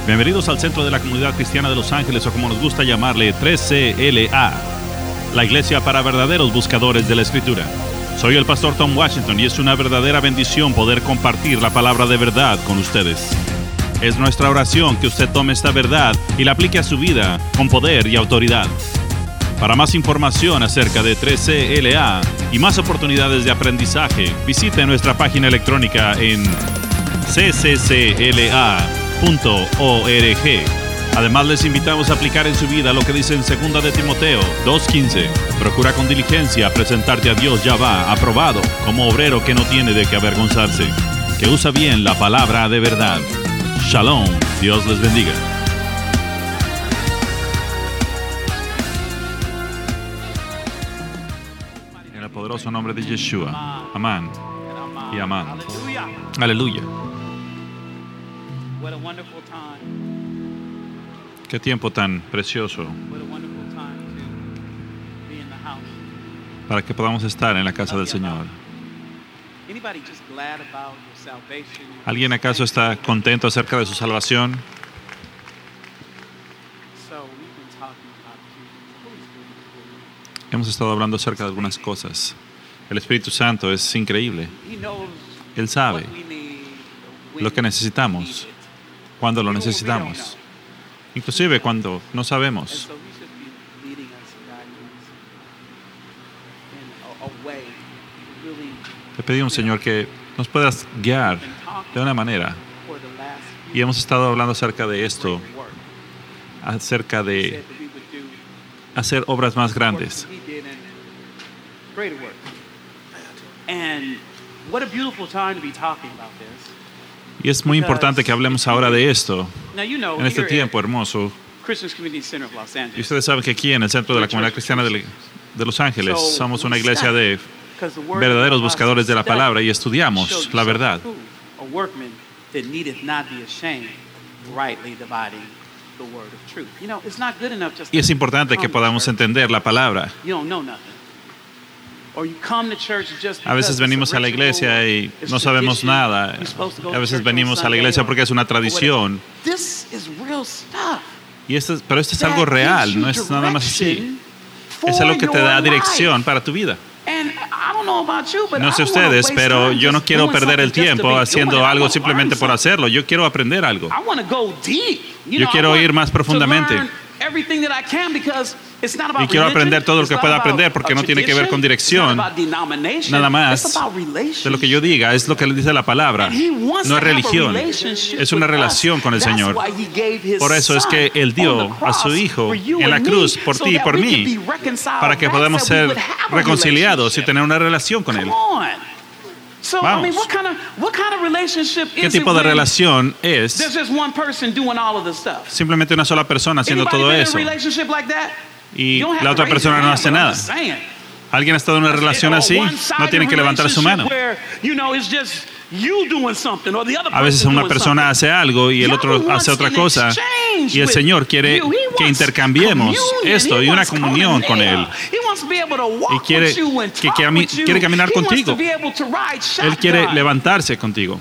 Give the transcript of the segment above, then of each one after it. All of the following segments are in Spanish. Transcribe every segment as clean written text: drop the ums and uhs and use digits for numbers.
Bienvenidos al Centro de la Comunidad Cristiana de Los Ángeles, o como nos gusta llamarle, 3CLA, la iglesia para verdaderos buscadores de la Escritura. Soy el pastor Tom Washington y es una verdadera bendición poder compartir la palabra de verdad con ustedes. Es nuestra oración que usted tome esta verdad y la aplique a su vida con poder y autoridad. Para más información acerca de 3CLA y más oportunidades de aprendizaje, visite nuestra página electrónica en cccla.org. Además, les invitamos a aplicar en su vida lo que dice en 2 de Timoteo 2:15. Procura con diligencia presentarte a Dios Yahvá aprobado, como obrero que no tiene de qué avergonzarse, que usa bien la palabra de verdad. Shalom, Dios les bendiga. En el poderoso nombre de Yeshua. Amén y amén. Aleluya. Qué tiempo tan precioso para que podamos estar en la casa del Señor. ¿Alguien acaso está contento acerca de su salvación? Hemos estado hablando acerca de algunas cosas. El Espíritu Santo es increíble. Él sabe lo que necesitamos, cuando lo necesitamos, inclusive cuando no sabemos. Te pedimos, Señor, que nos puedas guiar de una manera. Y hemos estado hablando acerca de esto, acerca de hacer obras más grandes. Y es muy importante que hablemos ahora de esto, en este tiempo hermoso. Y ustedes saben que aquí en el Centro de la Comunidad Cristiana de Los Ángeles somos una iglesia de verdaderos buscadores de la palabra y estudiamos la verdad. Y es importante que podamos entender la palabra. A veces venimos a la iglesia y no sabemos nada. A veces venimos a la iglesia porque es una tradición. Pero esto es algo real, no es nada más así. Es algo que te da dirección para tu vida. No sé ustedes, pero yo no quiero perder el tiempo haciendo algo simplemente por hacerlo. Yo quiero aprender algo. Yo quiero ir más profundamente. Y quiero aprender todo lo que pueda aprender, porque no tiene que ver con dirección, nada más de lo que yo diga. Es lo que le dice la palabra. No es religión, es una relación con el Señor. Por eso es que Él dio a su Hijo en la cruz por ti y por mí, para que podamos ser reconciliados y tener una relación con Él. Vamos. ¿Qué tipo de relación es? Simplemente una sola persona haciendo todo eso y la otra persona no hace nada. ¿Alguien ha estado en una relación así? No tiene que levantar su mano. A veces una persona hace algo y el otro hace otra cosa, y el Señor quiere que intercambiemos esto y una comunión con Él. Y quiere caminar contigo. Él quiere levantarse contigo.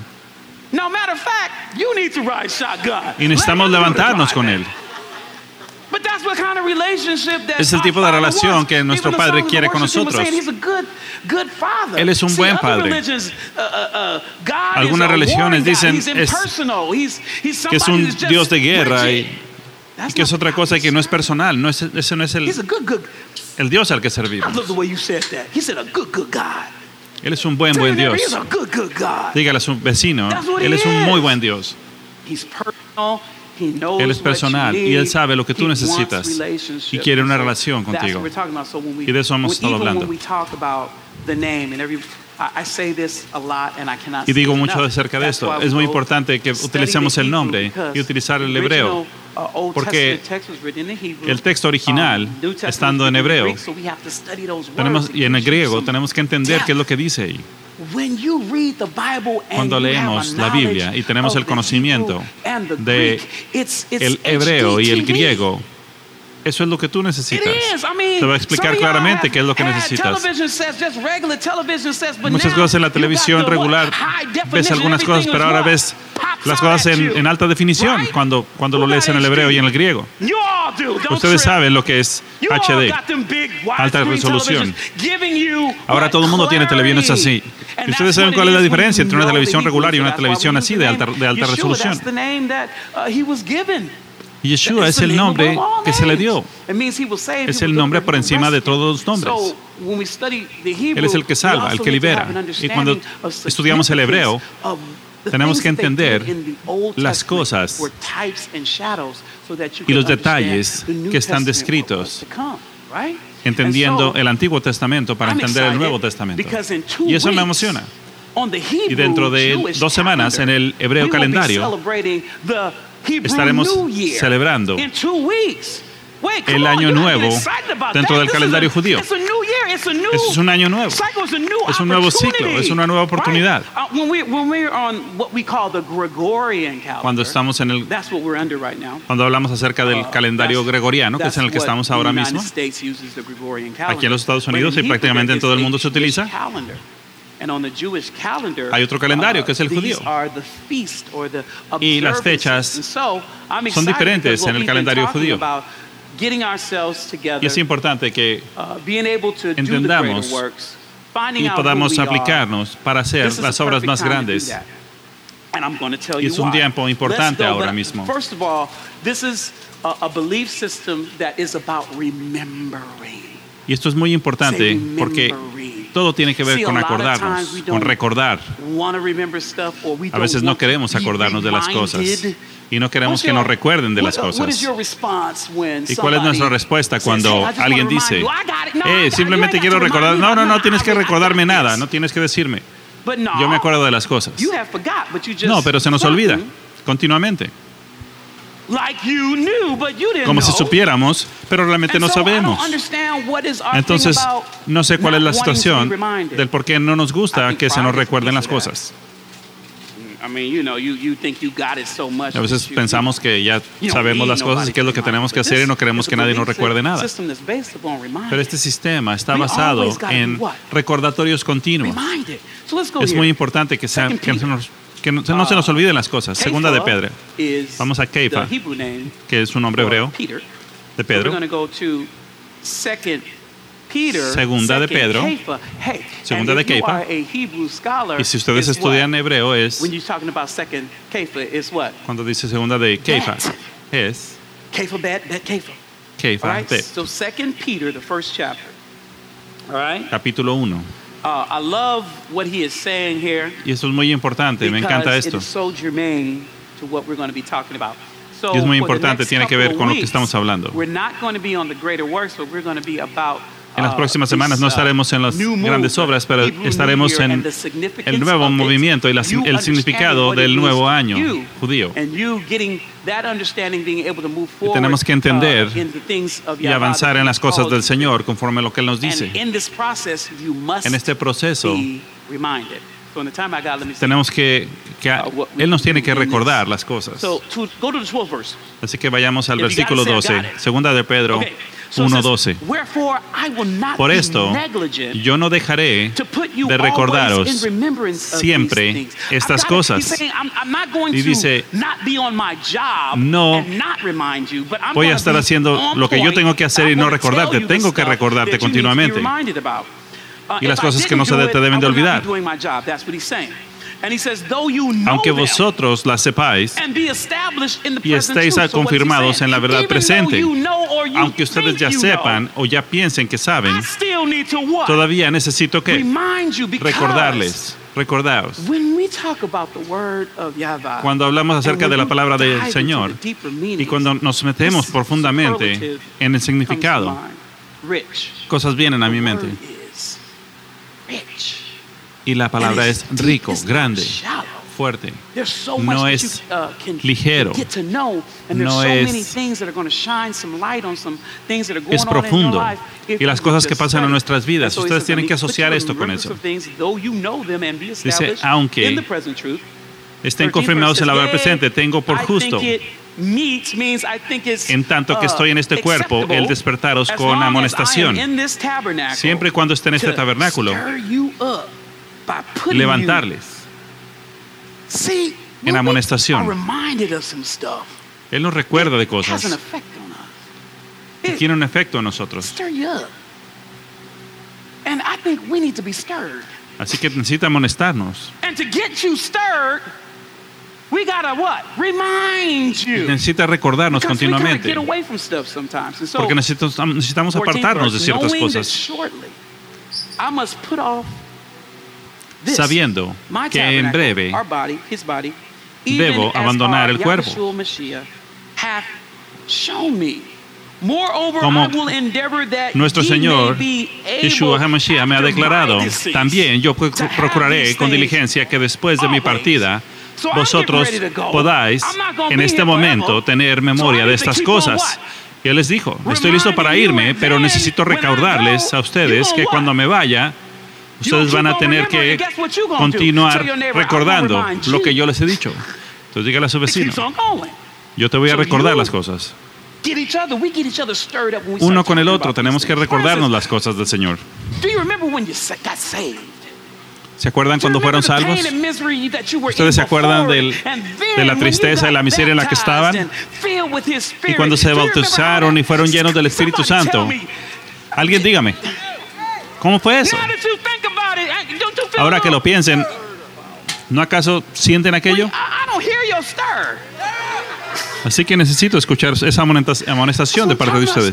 Y necesitamos levantarnos con Él. Es el tipo de relación que nuestro Padre quiere con nosotros. Él es un buen Padre. Algunas religiones dicen que es un Dios de guerra y que es otra cosa que no es personal. Ese no es el Dios al que servimos. Él es un buen Dios. Dígale a su vecino, Él es un muy buen Dios. Él es personal y Él sabe lo que tú necesitas y quiere una relación contigo. Y de eso hemos estado hablando. Y digo mucho acerca de esto. Es muy importante que utilicemos el nombre y utilizar el hebreo, porque el texto original, estando en hebreo, y en el griego, tenemos que entender qué es lo que dice ahí. Cuando leemos la Biblia y tenemos el conocimiento del hebreo y el griego, eso es lo que tú necesitas. Te voy a explicar claramente qué es lo que necesitas. Muchas cosas en la televisión regular ves algunas cosas, pero ahora ves las cosas en alta definición cuando lo lees en el hebreo y en el griego. Ustedes saben lo que es HD, alta resolución. Ahora todo el mundo tiene televisiones así. Y ustedes saben cuál es la diferencia entre una televisión regular y una televisión así de alta resolución. Yeshua es el nombre que se le dio. Es el nombre por encima de todos los nombres. Él es el que salva, el que libera. Y cuando estudiamos el hebreo, tenemos que entender las cosas y los detalles que están descritos, entendiendo el Antiguo Testamento para entender el Nuevo Testamento. Y eso me emociona. Y dentro de 2 semanas en el hebreo calendario estaremos celebrando el año nuevo dentro del calendario judío. Es un año nuevo. Es un nuevo ciclo. Es una nueva oportunidad. Cuando estamos en el, cuando hablamos acerca del calendario gregoriano, que es en el que estamos ahora mismo, aquí en los Estados Unidos y prácticamente en todo el mundo se utiliza. Hay otro calendario que es el judío. Y las fechas son diferentes en el calendario judío. Y es importante que entendamos y podamos aplicarnos para hacer las obras más grandes. Y es un tiempo importante ahora mismo. Y esto es muy importante porque todo tiene que ver con acordarnos, con recordar. A veces no queremos acordarnos de las cosas y no queremos que nos recuerden de las cosas. ¿Y cuál es nuestra respuesta cuando alguien dice, simplemente quiero recordar? No, tienes que recordarme nada, no tienes que decirme. Yo me acuerdo de las cosas. No, pero se nos olvida continuamente. Como si supiéramos, pero realmente no sabemos. Entonces, no sé cuál es la situación del por qué no nos gusta que se nos recuerden las cosas. A veces pensamos que ya sabemos las cosas y qué es lo que tenemos que hacer y no queremos que nadie nos recuerde nada. Pero este sistema está basado en recordatorios continuos. Es muy importante que no se nos olviden las cosas. Segunda de Pedro. Vamos a Kefa, que es un nombre hebreo de Pedro. Segunda de Pedro. Segunda de Kefa. Y si ustedes estudian hebreo es cuando dice segunda de Kefa es Kefa. Capítulo 1. I love what he is saying here. Y esto es muy importante, me encanta esto. It is so germane to what we're going to be talking about. So y es muy importante, tiene que ver con lo que estamos hablando. We're not going to be on the greater works, but we're going to be about en las próximas semanas no estaremos en las grandes obras, pero estaremos en el nuevo movimiento y el significado del nuevo año judío. Y tenemos que entender y avanzar en las cosas del Señor conforme a lo que Él nos dice. En este proceso tenemos que Él nos tiene que recordar las cosas. Así que vayamos al versículo 12, segunda de Pedro 1:12. Por esto, yo no dejaré de recordaros siempre estas cosas. Y dice, no voy a estar haciendo lo que yo tengo que hacer y no recordarte. Tengo que recordarte continuamente. Y las cosas que no se te deben de olvidar. Aunque vosotros las sepáis y estéis confirmados en la verdad presente, aunque ustedes ya sepan o ya piensen que saben, todavía necesito que recordaros. Cuando hablamos acerca de la palabra del Señor y cuando nos metemos profundamente en el significado, cosas vienen a mi mente. Y la palabra es rico, grande, fuerte. No es ligero. No es profundo. Y las cosas que pasan en nuestras vidas, ustedes tienen que asociar esto con eso. Dice, aunque estén confirmados en la verdad presente, tengo por justo, en tanto que estoy en este cuerpo, el despertaros con amonestación. Siempre y cuando esté en este tabernáculo, levantarles. en are amonestación. reminded of some stuff. Él nos recuerda de It has an cosas effect on us. que It tienen un efecto en nosotros. stir you up. And I think we need to be stirred. Así que necesita amonestarnos. And to get you stirred, we gotta what? Remind you. Necesita recordarnos Because we gotta continuamente. get away from stuff sometimes. And so, Porque necesitamos 14th apartarnos de verse, ciertas knowing that cosas, shortly I must put off this, sabiendo my que en tabernacle, breve our body, his body, even debo as abandonar our el cuerpo. Yahshua Mashiach hath shown me. Moreover, Como I will endeavor that nuestro ye Señor, may be Yeshua able HaMashiach, me ha after declarado, my decease también yo to have procuraré these con things diligencia que después de mi always. partida So I'm vosotros getting ready to go. podáis I'm not gonna en be este here momento forever. tener memoria So I de need to estas keep on cosas. what? Y Él les dijo, estoy listo para irme, pero necesito recordarles a ustedes que cuando me vaya, ustedes van a tener que continuar recordando lo que yo les he dicho. Entonces dígale a su It vecino, keeps on going. yo te voy a So recordar you las cosas. Get each other. We get each other stirred up when we Uno start con el talking otro about tenemos these que things. For recordarnos instance, las cosas del Señor. do you remember when you got saved? ¿Se acuerdan cuando fueron salvos? Ustedes se acuerdan de la tristeza y la miseria en la que estaban. Y cuando se bautizaron y fueron llenos del Espíritu Santo. Alguien dígame, ¿cómo fue eso? Ahora que lo piensen, ¿no acaso sienten aquello? Así que necesito escuchar esa amonestación de parte de ustedes.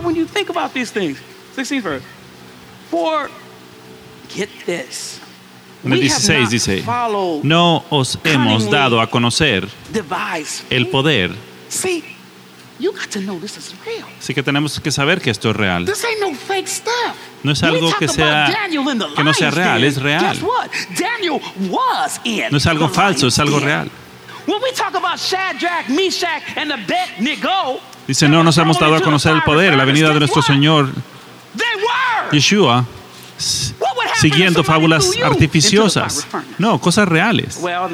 16th verse. For, get this. En el We have 16 not dice, followed no os hemos dado a conocer devised el faith. poder. See, you got to know this is real. Así que tenemos que saber que esto es real. This ain't no fake stuff. No es When we algo talk que about sea- Daniel in the que no sea lion's real, den, es real. Guess what? Daniel was in No es algo the falso, es lion's algo den. real. When we talk about Shadrach, Meshach, and Abednego, Dice, no nos hemos dado a conocer el poder, la venida de nuestro Señor they were. Yeshua, What would happen if siguiendo somebody fábulas threw you artificiosas. into the fire furnace? No, cosas reales. Well,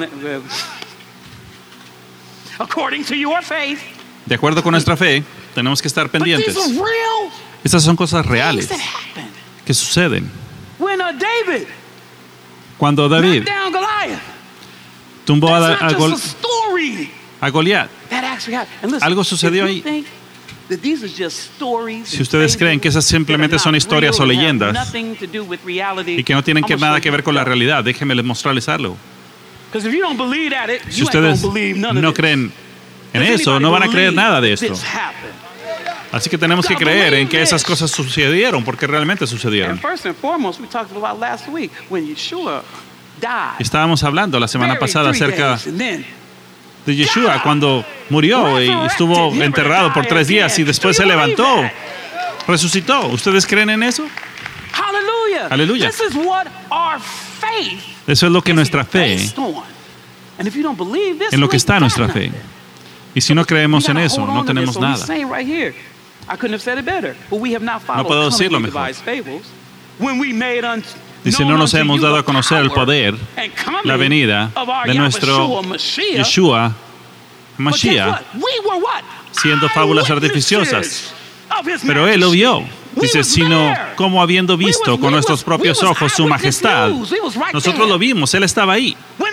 according to your faith, De acuerdo con nuestra fe, tenemos que estar but these pendientes. are real Estas son cosas things reales that happened. que suceden. When David Cuando David knocked down Goliath, tumbó that's not a just a story Goliat, that actually happened. And listen, algo sucedió if you ahí. think that these are just stories Si and ustedes creen que esas fables simplemente that are son not historias real o and have leyendas nothing to do with reality, y que no tienen I'm gonna nada show que you ver con la stuff. realidad, déjenme mostrarles algo. Because if you don't believe that, Si you ain't gonna ustedes believe none of no this. creen en Does eso, anybody no van a creer believe nada de that esto. this happened? Así que tenemos que creer en que esas cosas sucedieron, porque realmente sucedieron. And first and foremost, we talked about last week when Yeshua died. Estábamos hablando la semana Buried pasada 3 acerca days, and then de Yeshua cuando murió y estuvo enterrado por 3 días y después se levantó, resucitó. ¿Ustedes creen en eso? hallelujah. Aleluya. This is what our faith Eso es lo que is nuestra fe, based on. And if you don't believe this, en lo we que está got nuestra fe. nothing. Y si no We creemos en gotta eso, hold no on to this. tenemos So he's nada. saying right here, I couldn't have said it better, but we have not followed puedo decirlo cunningly mejor. devised fables when we made Dice, no nos hemos dado a conocer el poder, la venida de nuestro Yeshua Mashiach, siendo fábulas artificiosas. Pero Él lo vio. Dice, sino como habiendo visto con nuestros propios ojos su majestad. Nosotros lo vimos, Él estaba ahí.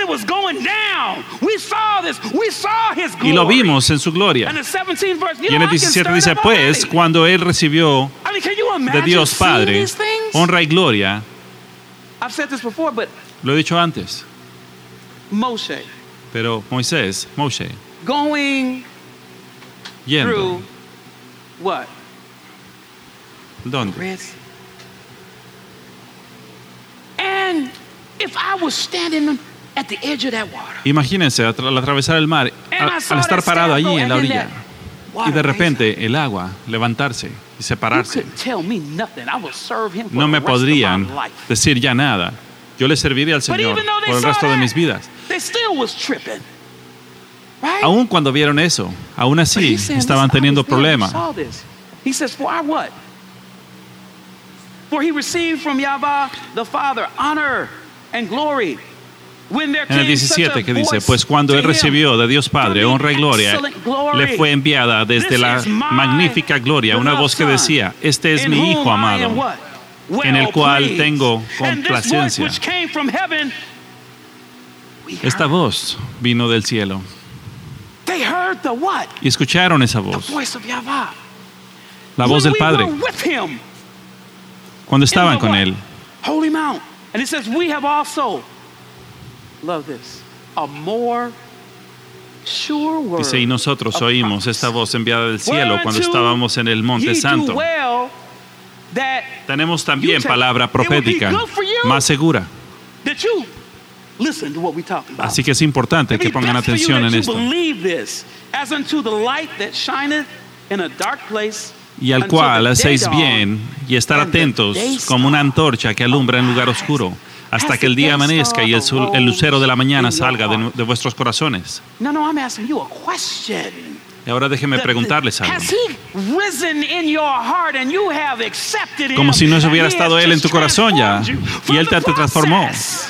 Y lo vimos en su gloria. Y en el 17 dice, pues, cuando Él recibió de Dios Padre honra y gloria, I've said this before, but lo he dicho antes, Moshe pero Moisés, Moshe, going yendo, through what? ¿dónde? Red Sea. And if I was standing at the edge of that water, Imagínense al atravesar el mar, al estar parado allí en la orilla, y de repente el agua levantarse y separarse. No me podrían decir ya nada. Yo le serviré al Señor por el resto de mis vidas. Aún cuando vieron eso, aún así estaban teniendo problemas. He says, for our what? For he received from Yahweh the Father honor and glory. En el 17 que dice, pues cuando Él recibió de Dios Padre honra y gloria, le fue enviada desde la magnífica gloria una voz que decía, este es mi Hijo amado, en el cual tengo complacencia. Esta voz vino del cielo. They heard the what? Y escucharon esa The voz, voice of Yahweh. la voz del When Padre, we were with him cuando in estaban the con what? Él. Holy Mount. And it says, we have also, love this, a more sure word. Dice, y nosotros of oímos promise. esta voz enviada del cielo cuando Whereunto estábamos en el Monte ye do Santo. well that Tenemos también you take- palabra It would be profética good for you más segura. that you listen to what we talking about. Así que es importante It'd que be pongan best for you atención that en you esto. believe this, as unto the light that shineth in a dark place, Y al until cual the day hacéis dawn, bien y estar and the atentos day como una star antorcha que alumbra en lugar oscuro, hasta que el día amanezca y el lucero de la mañana salga de vuestros corazones. No, I'm asking you a question. Y ahora déjenme preguntarles algo. Has he risen in your heart and you have accepted him? Como si no se hubiera and he estado has Él en just tu corazón ya, transformed you y from Él the te transformó. process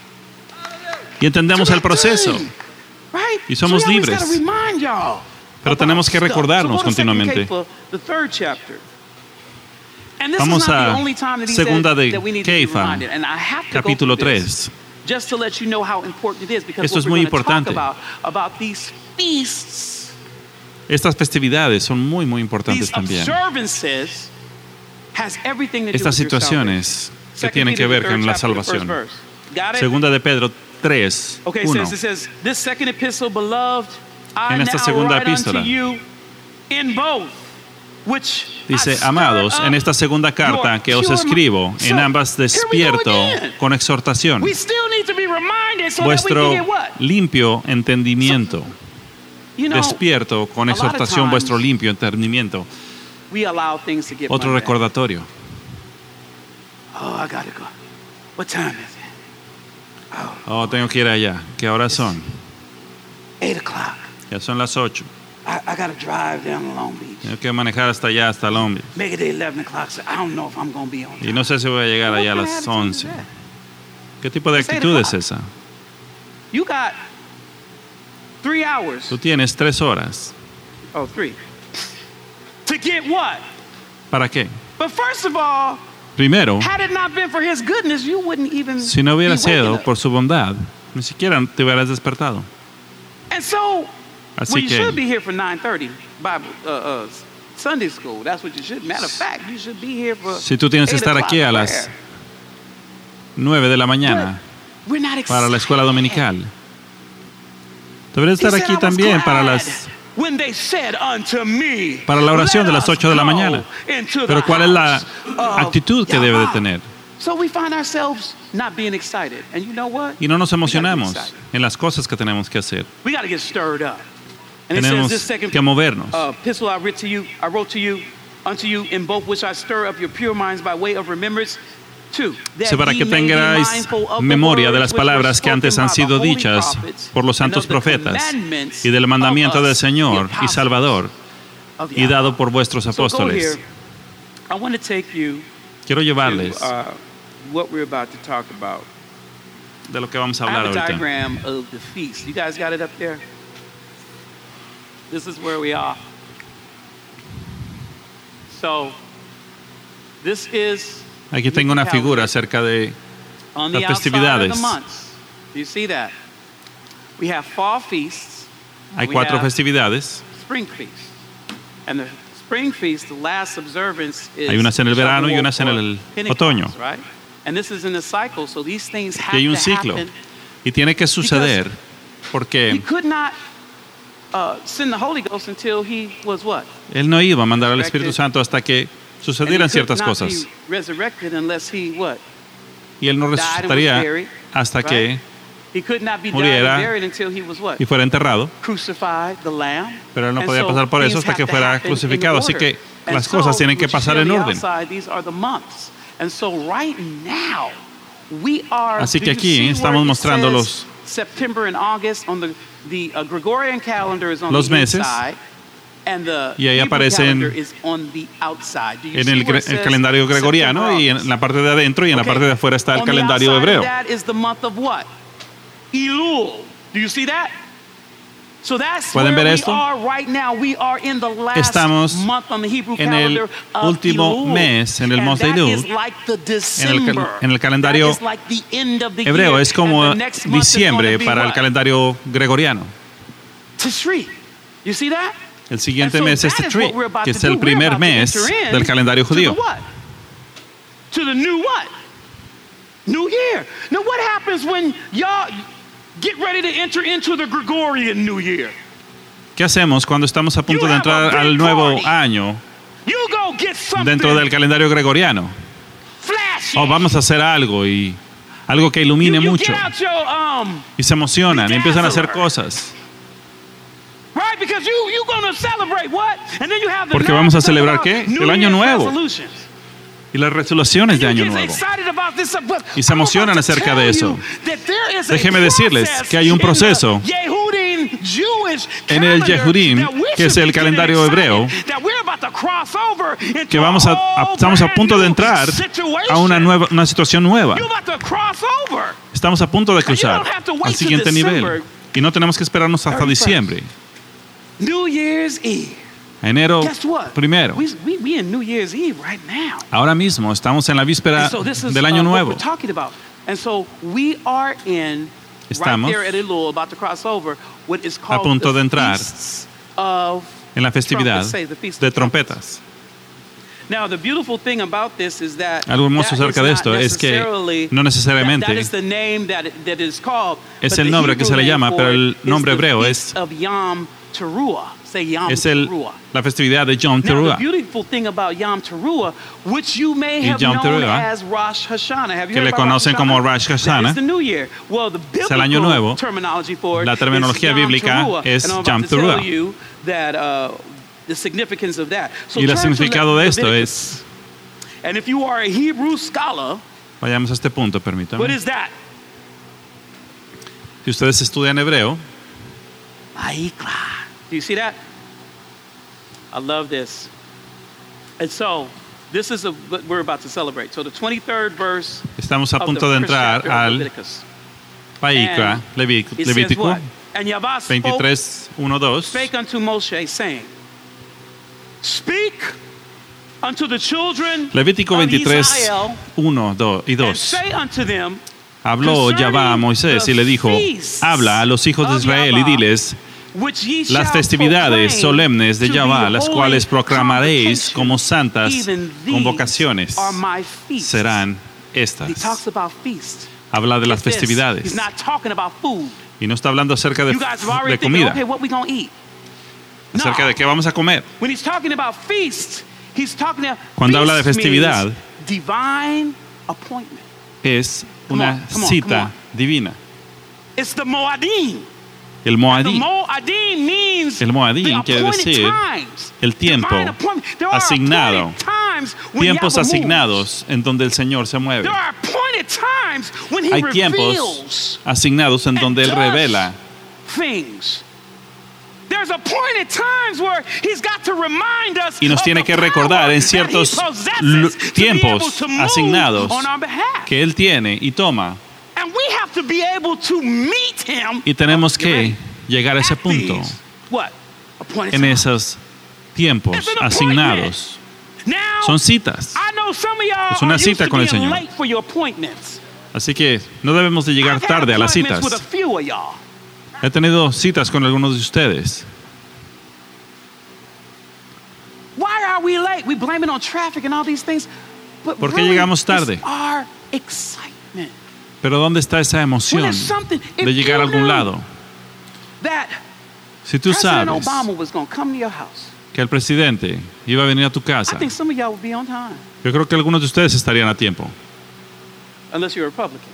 Y entendemos to el the proceso, thing, right? y somos So we always libres. gotta remind y'all pero about tenemos que stuff. recordarnos So go to 2 continuamente. Kings for the 3rd chapter. And this Vamos is not a the only time that he Segunda said de that we need to be Kefa, reminded. And I have to capítulo go through this 3. just to let you know how important it is, because Esto what es we're muy going to talk importante. about these feasts, Estas festividades son muy, muy importantes these también. observances, has everything to do Estas with your situaciones salvation. que tienen que ver Second Peter, con la the third chapter, the salvación. first verse. Got it? Segunda de Pedro 3, Okay, 1. it says, this second epistle, beloved, I En esta now segunda write unto epístola. you in both, which Dice, I stir amados, up en esta segunda carta your que os pure escribo, mind. en ambas So, here we go despierto again. con exhortación, We still need to be reminded so that we vuestro can get what? limpio entendimiento. You know, Despierto con a lot of exhortación vuestro times, limpio entendimiento. we allow things to get Otro my back. recordatorio. Oh, I gotta go. What time is it? Oh, tengo que ir allá. ¿Qué horas son? 8 o'clock. Ya son las 8. I gotta drive down to Long Beach. Tengo que manejar hasta allá, hasta Long Beach. Make it 11 o'clock, so I don't know if I'm gonna be on Y time. no sé si voy a llegar What allá a kind of las attitude is 11. that? ¿Qué tipo de It's 8 actitud es o'clock. esa? You got 3 hours. Tú tienes 3 horas. Oh, 3. To get what? ¿Para qué? But first of all, Primero, had it not been for his goodness, you wouldn't even si no hubiera be waking sido up. por su bondad, ni siquiera te hubieras despertado. And so, Así well, you que- should be here for 9:30 Bible Sunday school. That's what you should. Matter of fact, you should be here for. Si tú tienes que 8 estar o'clock aquí a las prayer. 9 de la mañana But we're not para la escuela excited. dominical, deberías He estar said, aquí "I was también para glad las when they said unto me, para la oración de let las us 8 de la go mañana. into Pero the ¿cuál es la house of actitud que debe de Yahweh." tener? So we find ourselves not being excited. And you know what? Y no nos We gotta be emocionamos excited. en las cosas que tenemos que hacer. We got to get stirred up. And it Tenemos says this second que movernos. epistle I wrote to you unto you in both which I stir up your pure minds by way of remembrance. Dice, para que tengáis memoria de las palabras que antes han sido dichas por los santos profetas y del mandamiento del Señor y Salvador y dado por vuestros apóstoles. I want to take you Quiero llevarles to what we're about to talk about. de lo que vamos a I hablar have a ahorita. diagram of the feast. You guys got it up there? This is where we are. So, this is Aquí tengo una figura acerca de on the las outside of festividades. the months. Do you see that? We have fall feasts. Hay we 4 have festividades. spring feast. And the spring feast, the last observance is Hay unas en el verano y Shavuot unas en or el Pentecost, otoño. right? And this is in a cycle, so these things have Y hay un to ciclo. happen. Y tiene que suceder He porque could not send the Holy Ghost until he was what? Él no iba a mandar al Espíritu Santo hasta que And he sucedieran could ciertas not cosas. be resurrected unless he what? Y Él no died and was resucitaría buried, hasta right? que He could not be died muriera and buried until he was what? y fuera enterrado. Crucified, the lamb. Pero Él no And podía so pasar por eso things hasta que have to fuera happen in crucificado. Así order. que And las cosas so, tienen que what you pasar see en on the orden. outside, these are the months. And so right now, we are, Así que do you aquí see estamos where it mostrando says los September and August on the Gregorian calendar is on los the meses. inside. And the Y ahí Hebrew aparecen calendar is on the outside. Do you en see el where it el says calendario gregoriano September, y August? en la parte de adentro y en la Okay. parte de afuera está el On the calendario outside of hebreo. that is the month of what? Elul. Do you see that? So that's ¿Pueden ver where esto? we are right now. We are in the last Estamos month on the Hebrew en el calendar of último Elul. mes en el And mes de that Elul. is like the December. En el calendario That is like the end of the hebreo year. es como And the next month is diciembre gonna be para el what? calendario gregoriano. Tishri. You see that? El siguiente And so mes es that is Tishri, what we're about que to es el do. We're primer about to mes enter in del calendario to the judío. what? To the new what? New year. Now what happens when y'all get ready to enter into the Gregorian New Year? ¿Qué hacemos cuando estamos a punto de entrar al nuevo año You go get something dentro del calendario gregoriano? flashy. O vamos a hacer algo y algo que ilumine you mucho get out your, y se emocionan y empiezan a hacer cosas. right, because you're going to celebrate what? And then you have the Porque vamos a celebrar ¿qué? El año nuevo y las resoluciones de año nuevo. Y se emocionan acerca de eso. Déjeme decirles que hay un proceso en el Yehudim, que es el calendario hebreo, que estamos a punto de entrar a una situación nueva. Estamos a punto de cruzar al siguiente nivel y no tenemos que esperarnos hasta diciembre. New Year's Eve. Enero Guess what? primero. We in New Year's Eve right now. Ahora mismo estamos en la víspera And so this is del año what nuevo. we're talking about. And so we are in Estamos right there at Elul, about to cross over, what is called punto de the entrar feasts of En la festividad trumpets, say the Feast de of Trumpets. trompetas. Now the beautiful thing about this is that Algo hermoso that acerca is de not esto es que necessarily- no necesariamente that is the name that is called, es but el the nombre que Hebrew se le name llama, for pero it el is nombre the hebreo Feast es- of Yom Teruah. Say Yom Es Teruah. la festividad de Yom Now, the Teruah, beautiful thing about Yom Teruah, which you may Y have Yom known Teruah, as Rosh Hashanah. Have you que heard le about conocen Rosh como Hashanah? Rosh That Hashanah. is the New Year. Well, the Es el año nuevo. biblical terminology for it La terminología is Yom bíblica Teruah. es And I'm Yom about to tell Teruah. you that the significance of that. So Y el turn to significado de esto Leviticus. And if you are a Hebrew scholar, Vayamos a este punto, what permítanme. is that? Si ustedes estudian hebreo, Vayikra. Do you see that? I love this. And so, this is what we're about to celebrate. So the 23rd verse estamos a of punto the de first entrar chapter of al Leviticus. Vayikra, It says Levítico what? And Yahweh spoke, 23:1-2. spake unto Moshe, saying, Speak unto the children Levítico of 23, Israel, 1 y and 2. say unto them, Habló Yahvá a Moisés y le dijo, habla a los hijos de Israel y diles, which ye las shall festividades proclaim solemnes de to be Yahvá, las holy cuales proclamaréis convocations, como santas even these convocaciones, are my feasts. serán He estas. talks about feast. Habla de las Get this, festividades. He's not talking about food. Y no está hablando acerca You guys have already de thinking, comida, okay, what we gonna eat? acerca No. de qué vamos a comer. When he's talking about feast, he's talking about Cuando habla de feast festividad, means divine appointment. Es Come una on, come on, cita come on. divina. It's the Moadim. El The Moadí, Moadim means El Moadim the quiere appointed decir times. el tiempo Divine appointment. There are asignado. appointed times when tiempos Yahweh moves. asignados en donde el Señor se mueve. There are appointed times when he Hay tiempos reveals asignados en donde Él does revela. things. There's appointed times where he's got to remind us Y nos of tiene the que power recordar en that he ciertos possesses to be tiempos able to move asignados on our behalf. que Él tiene y toma. And we have to be able to meet him. Y tenemos You ready? que llegar a ese At punto, these, what? Appointed en times. esos tiempos It's an asignados. Now, Son citas. I know some of y'all Es una are used cita to con el being Señor. late for your appointments. Así que no debemos de llegar I've had tarde a las appointments citas. with a few of y'all. He tenido citas con algunos de ustedes. Why are we late? We blame it on traffic and all these things. But ¿Por qué really, llegamos tarde? it's our excitement. Pero ¿dónde está esa emoción Well, there's something- if de llegar a you algún knew lado? That Si tú President sabes Obama was going to come to your house, que el presidente iba a venir a tu I casa, think some of y'all would be on time, yo creo que algunos de ustedes estarían a tiempo, unless you're a Republican.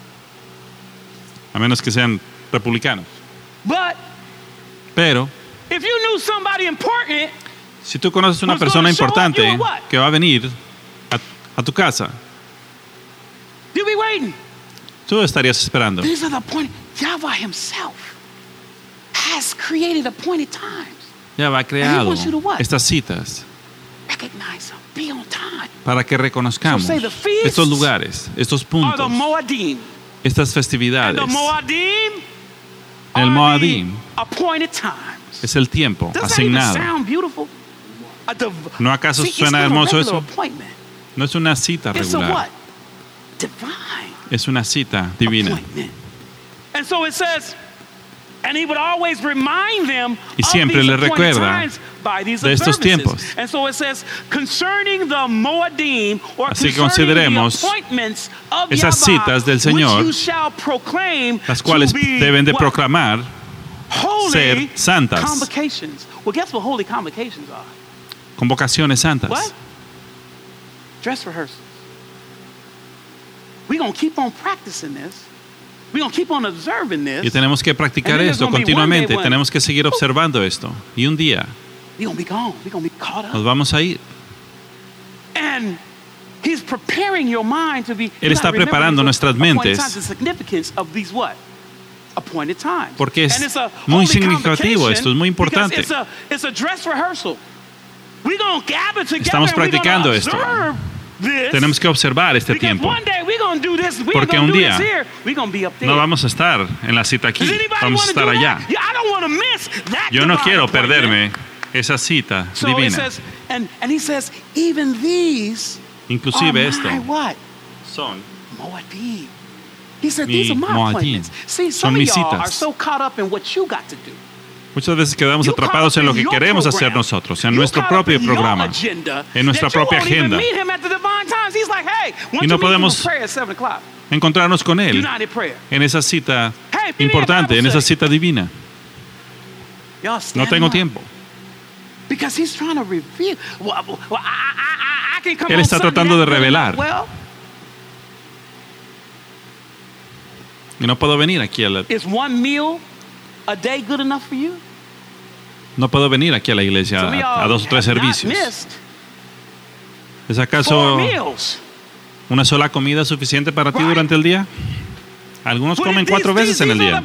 a menos que sean republicanos. But Pero if you knew somebody important, si tú conoces una Was persona gonna show up, importante you were what? que va a venir a tu casa, you'd be waiting. tú estarías esperando. These are the appointed. Yahweh himself has created appointed times. Ya va creado wants you to what? estas citas Recognize them. Be on time. para que reconozcamos So say the feasts estos lugares, estos Are the puntos, Moadim. estas And festividades. the Moadim El Moadim appointed times. es el tiempo Doesn't that even asignado. sound beautiful? ¿No acaso See, it's suena not a hermoso regular eso? appointment. No es una cita It's a regular, what? Divine es una cita divina. appointment. And so it says, and he would always remind them Y siempre of these les appointed recuerda times by these de estos observances. tiempos. And so it says, concerning the Moadim, or Así que concerning the consideremos appointments of esas Yahweh, citas del Señor, which you shall proclaim las cuales to be deben de what? proclamar Holy ser santas. convocations. Well, guess what holy convocations are? convocaciones santas. What? Dress rehearsals. We're going to keep on practicing this. We're going to keep on observing this. Y tenemos que practicar And then there's esto gonna be one continuamente. day when- Tenemos que seguir observando esto. Y un día We're going to be gone. We're going to be caught nos up. vamos a ir. And he's preparing your mind to be. Él está preparando nuestras mentes. The significance of these what? Appointed times. Porque es And it's a muy holy significativo convocation esto, es muy importante. because It's a dress rehearsal. We're going to gather together Estamos and we're practicando gonna esto. observe this. Tenemos que observar este Because tiempo. one day we're going to do this. We're Porque going un to do día this here. We're going to be up there. No vamos a estar en la cita aquí, Does anybody vamos a wanna estar do allá. that? Yeah, I don't want to miss that. Yo no divine quiero appointment. perderme esa cita So it divina. says, and he says, even these Inclusive are esto my what? son Moadim. He said, Mi these are my Moadim. appointments. See, Son some of mis y'all citas. are so caught up in what you got to do. Muchas veces quedamos atrapados en lo que queremos hacer nosotros, en nuestro propio programa, en nuestra propia agenda. Y no podemos encontrarnos con Él en esa cita importante, en esa cita divina. No tengo tiempo. Él está tratando de revelar. Y no puedo venir aquí a la, Is one meal a day good enough for you? no puedo venir aquí a la iglesia Some of a y'all 2 o 3 have not servicios. missed ¿Es 4 acaso meals. una sola comida suficiente para ti durante el día? Algunos comen 4 veces en el día.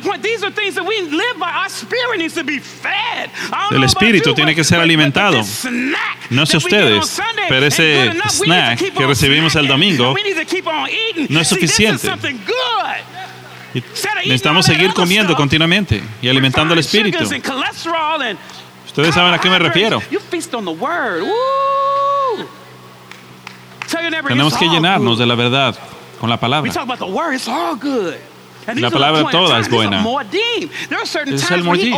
El espíritu tiene que ser alimentado. No sé ustedes, pero ese snack que recibimos el domingo no es suficiente. Y necesitamos seguir comiendo continuamente y alimentando el espíritu. Ustedes saben a qué me refiero. Tenemos que llenarnos de la verdad con la palabra. La palabra toda es buena. Ese es el Moadim.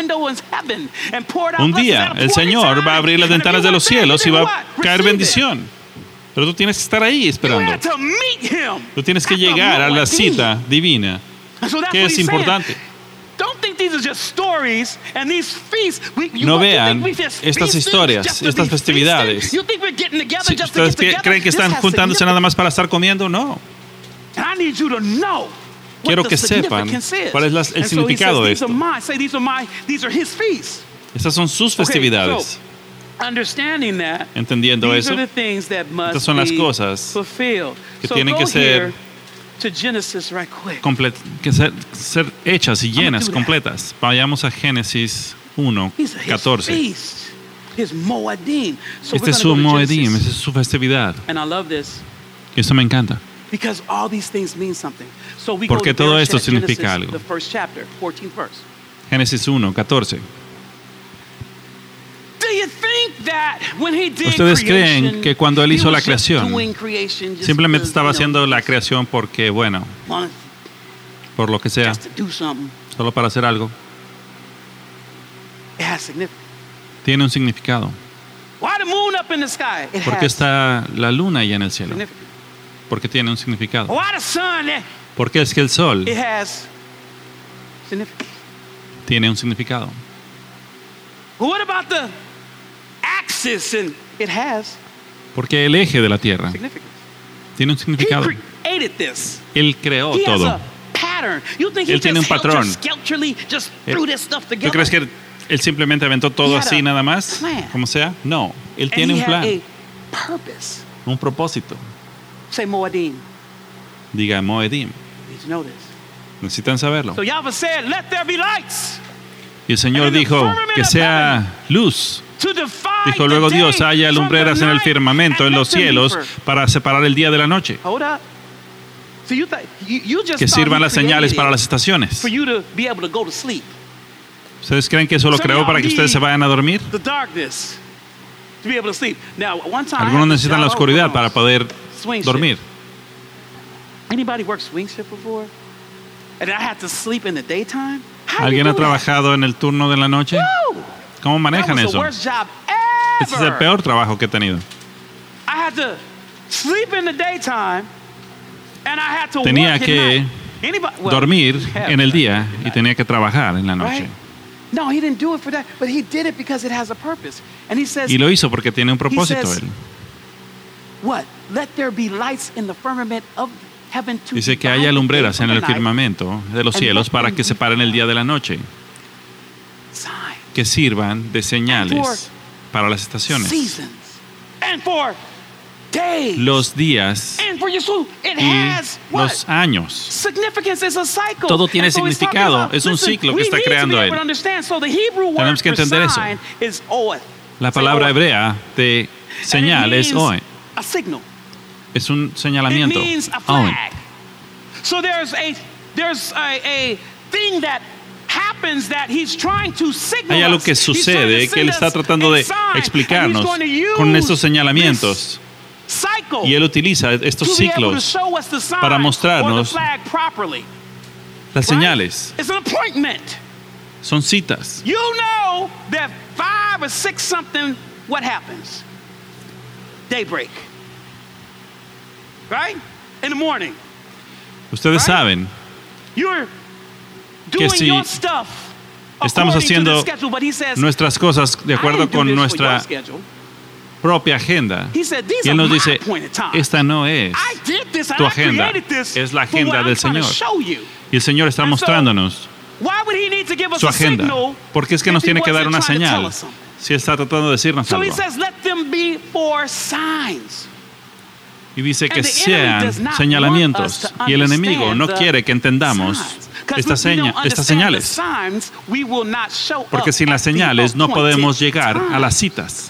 Un día el Señor va a abrir las ventanas de los cielos y va a caer bendición. Pero tú tienes que estar ahí esperando. Tú tienes que llegar a la cita divina, que es importante. No vean estas historias, estas festividades. Si ustedes creen que están juntándose nada más para estar comiendo, no. Quiero que sepan cuál es el significado de esto. Estas son sus festividades. Entendiendo eso, estas son las cosas que tienen que ser ser hechas y llenas, completas. Vayamos a Génesis 1, 14. Este es su Moedim, esa es su festividad. Y eso me encanta. Porque todo esto significa algo. Génesis 1, 14. ¿Ustedes creen que cuando Él hizo la creación, simplemente estaba haciendo la creación porque, bueno, por lo que sea, solo para hacer algo? Tiene un significado. ¿Por qué está la luna ahí en el cielo? Porque tiene un significado. Porque es que el sol tiene un significado. Porque el eje de la Tierra tiene un significado. Él creó todo. Él tiene un patrón. ¿Tú crees que Él simplemente aventó todo así nada más? Como sea. No. Él tiene un plan. Un propósito. Diga Moedim. Necesitan saberlo. Y el Señor dijo que sea luz. Dijo luego Dios, haya lumbreras en el firmamento, en los cielos, para separar el día de la noche. So you just que thought sirvan he las señales created para it las estaciones. for you to be able to go to sleep. ¿Ustedes creen que eso lo creó para que ustedes se vayan a dormir? The darkness to be able to sleep. Now, one time Algunos necesitan la I had to oscuridad job para poder swing shift. dormir. Anybody worked swing shift before? And I had to sleep in the daytime? How ¿Alguien you ha do that? trabajado en el turno de la noche? Woo! ¿Cómo That manejan was the eso? worst job Este es el ever. peor trabajo que he tenido. I had to sleep in the daytime and I had to Tenía work que at night. Anybody, well, dormir yeah, en el día right. y tenía que trabajar en la noche. Right? No, he didn't do it for that, but he did it because it has a purpose. And he says, Y lo hizo porque tiene un propósito says, él. what? Let there be lights in the firmament of heaven to Dice que divide haya the lumbreras day en from el the night. firmamento de los cielos para que separen el día de la noche, Sign. que sirvan de señales para las estaciones, Seasons. And for days. los días And for your soul. It y has what? los años. Significance is a cycle. Todo tiene And so he's talking significado. about, Es un listen, ciclo que we está need to be creando able él. to understand. So the Hebrew word Tenemos que for entender eso. sign is oeth. La Say palabra oeth. hebrea de And señal it es means oe. a signal. Es un It señalamiento. means a Oe. flag. So there's a thing that happens that he's trying to signal Hay algo us. que He's trying to sucede que él send está us tratando a de sign, and explicarnos he's going to use con estos señalamientos. this cycle Y él utiliza estos to be able to ciclos, show us the sign para or the mostrarnos flag properly. las Right? señales. It's an appointment. Son citas. You know that 5 or 6 something, what happens? Daybreak. Right? In the morning. Ustedes Right? saben You're doing si your stuff estamos according to haciendo the schedule, but he says, nuestras cosas de I acuerdo didn't do con this for nuestra your schedule. propia agenda. He said, these Y are él nos my dice, appointed times. esta no es I did this and tu I agenda, created this es la for what agenda I'm del trying to Señor. show you. Y el Señor está And so, mostrándonos Why would he need to give us su a agenda. signal ¿Por qué es que if nos he tiene que dar wasn't una trying to tell señal us something? si está tratando de decirnos So he algo? says, let them be for signs. Y dice que And the enemy sean does not señalamientos. want us to Y el enemigo no understand quiere que entendamos signs. 'Cause estas, if we don't estas understand the señales. signs, we will not show Porque up sin las at the señales no appointed podemos llegar a time. las citas.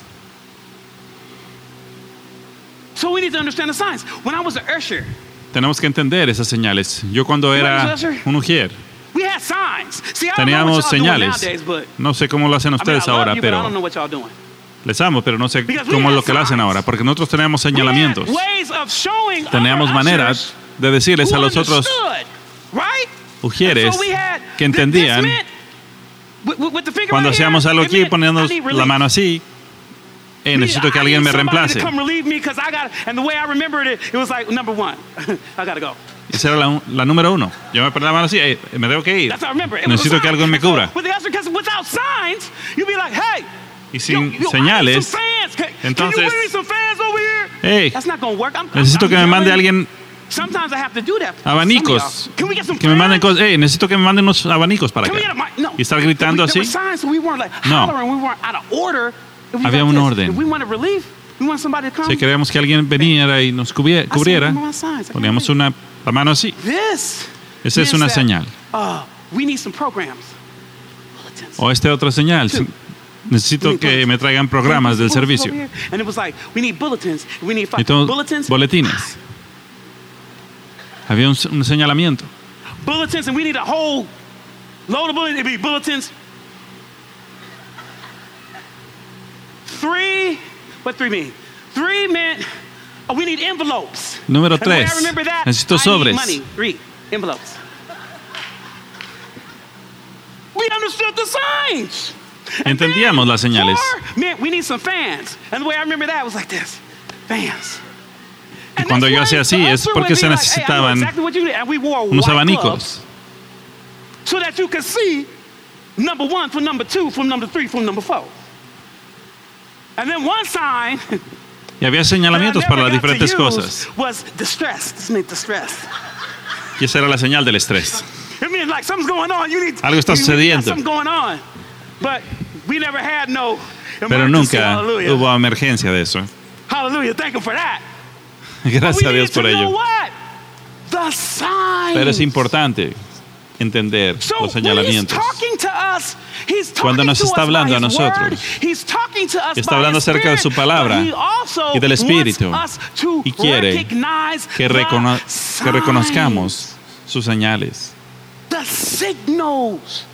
So we need to understand the signs. When I was an usher, Tenemos que entender esas señales. Yo cuando era un ujier, we had signs. See, I don't know teníamos what y'all doing señales. nowadays, but No sé cómo lo hacen I mean, ustedes I love ahora, you, but I don't pero know what y'all doing. les amo, pero no sé Because we cómo es had lo que lo hacen signs. ahora, porque nosotros teníamos señalamientos. We had ways of showing Teníamos other maneras ushers de decirles a who los otros understood, right? ujieres And so we had, que this entendían meant, with the finger cuando right hacíamos here, algo it aquí meant, poniéndonos I need la relief. mano así. Necesito que I alguien need me somebody reemplace. to come relieve me because I got, and the way I remembered it, it was like number 1. I gotta go. Esa era la número 1. Yo me ponía la mano así, me tengo que ir. That's how I remember it. It was a Necesito que sign. alguien me cubra. With the usher, because without signs, you'd be like, hey, Y sin yo, I need señales, some fans. Can you entonces, bring me some fans over here? hey, That's not gonna work. necesito que me mande alguien Sometimes I have to do that. abanicos. Can we get some Que me manden fans? cosas. Necesito que me manden unos abanicos para Can we get acá. a, no. Y estar gritando There were así. signs, so we weren't like No. hollering, we weren't out of order. It was Había like un this. orden. If we wanted relief, we want somebody to come. Si queríamos que alguien viniera y nos cubriera, poníamos la mano así. This Esa es means una that, señal. we need some programs. Bulletins. O esta otra señal. Necesito que me traigan programas del servicio. And it was like, we need bulletins. We need Y todos bulletins. boletines. Había un señalamiento. Bulletins, and we need a whole load of bulletins. It'd be bulletins. 3, what 3 mean? 3 meant, we need envelopes. Número And the way 3. I remember that, Necesito I sobres. need money. 3 envelopes. We understood the signs. And Entendíamos then las señales. 4 meant we need some fans. And the way I remember that was like this. Fans. Y And cuando that's yo why hacía así the es usher porque would se be like, hey, I know necesitaban exactly what you need. And we wore unos white abanicos. gloves so that you could see number 1 from number 2 from number 3 from number 4. And then one sign Y había that I señalamientos never para las got to diferentes use cosas. was distress. This meant distress. Y esa era la señal del estrés. It means like something's going on. You need Algo está you got sucediendo. something going on. But we never had no Pero emergency. nunca Hallelujah. hubo emergencia de eso. Hallelujah. Thank him for that. Gracias But a we Dios need por to know ello. what? The signs. Pero es importante entender So los when he's señalamientos. talking to us, he's talking Cuando nos to está us hablando by a his nosotros, word. He's talking to us está by hablando his acerca de su spirit, palabra but he also y del Espíritu, wants us to y quiere recognize que the que reconozcamos sus señales. The signals.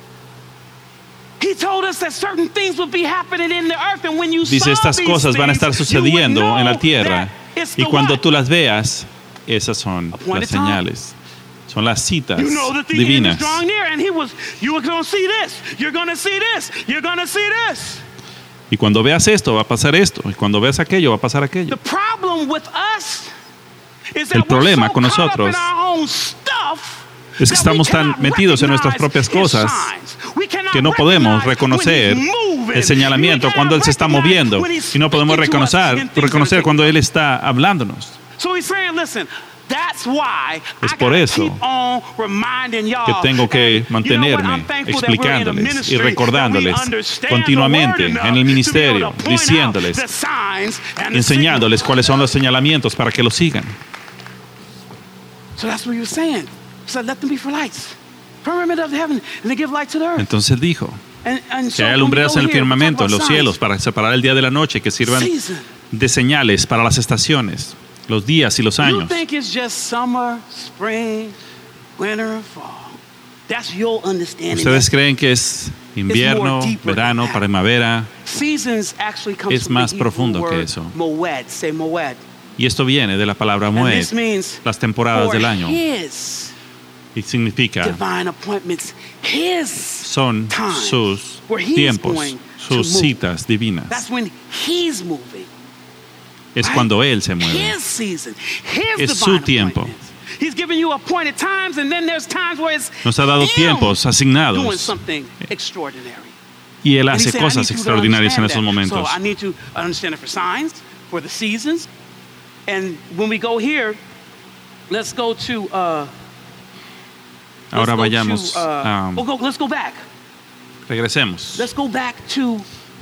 He told us that certain things would be happening in the earth, and when you Dice, saw estas these cosas van a estar things, you would sucediendo know en la tierra, that it's y the cuando what? tú las veas, esas son Appointed las señales. Son las citas You know that the end is divinas. drawing near, and you were going to see this. You're going to see this. You're going to see this. Y cuando veas esto, va a pasar esto. Y cuando veas aquello, va a pasar aquello. The problem with us is El that we're problema so con caught up nosotros in our own stuff es que that we estamos tan cannot metidos en nuestras recognize propias cosas his signs. We cannot que no podemos recognize reconocer when he's moving. el señalamiento We cuando Él se está cannot moviendo, recognize when he's y no podemos speaking to us and things that are reconocer cuando taking Él está hablándonos. So he's saying, listen, that's why Es I por gotta eso keep on reminding y'all. Que tengo que And you know what? mantenerme I'm thankful that we're in a explicándoles ministry y recordándoles that we understand continuamente the word enough en el ministerio, to be able to point diciéndoles, out the signs and the enseñándoles signals. cuáles son los señalamientos para que los sigan. So that's what he was saying. He said, let them be for lights. Firmament of heaven, and they give light to the earth. Entonces dijo And que so hay when we alumbreras go en el here, we talk firmamento, en about los signs. cielos, para separar el día de la noche, que sirvan Season. de señales para las estaciones, los días y los You años. think it's just summer, spring, winter, fall. That's your understanding. Ustedes creen que es invierno, deeper verano, than that. primavera, Seasons actually comes Es from más the Hebrew profundo que word eso. moed. Say moed. y esto viene de la palabra And Moed, this means las temporadas for del año, his y significa divine appointments, his son times, sus where he's tiempos, going sus to move. citas divinas. That's when he's moving. Es right? cuando Él se mueve. His season, his Es divine su tiempo. appointments. He's giving you appointed times, and then there's times where it's Nos ha dado him tiempos doing asignados something extraordinary. y Él And he hace said, I cosas need you to extraordinarias en understand esos that. momentos. So I need to understand it for signs, for the seasons. And when we go here, let's go to. Ahora vayamos, let's go back. regresemos. Let's go back to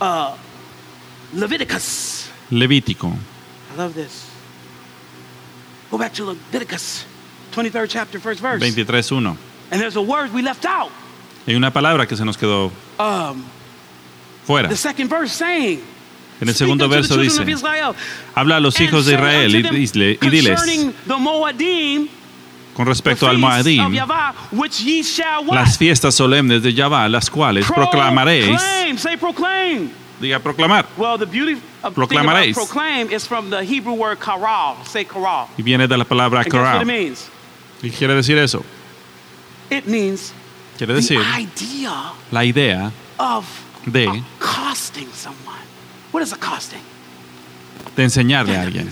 Leviticus. Levítico, I love this. Go back to Leviticus, 23rd chapter, first verse. 23:1. And there's a word we left out. Hay una palabra que se nos quedó fuera. The second verse saying. En el Speak segundo unto the verso children of dice, Israel, habla a los and hijos de say Israel unto them y diles, concerning the Moedim, con the respecto al feast Moadim, of Yahweh, which ye shall what? las fiestas solemnes de Yahvá, las cuales proclamaréis, Proclaim, say proclaim. diga proclamar, Well, the beauty of Proclamaréis. proclaim is from the Hebrew word karal. Say karal. y viene de la palabra And guess what it korah. means? ¿Y qué quiere decir eso? It means Quiere decir the idea la idea of de accosting someone. What is accosting? enseñarle a alguien.